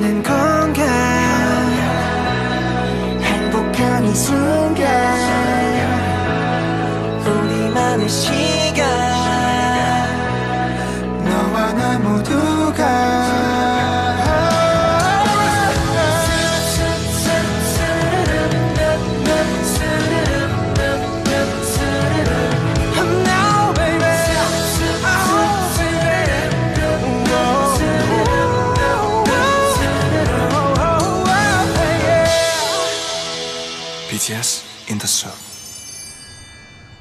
하는 건가 행복한 이 순간 우리만의 시간 너와 나 모두가 BTS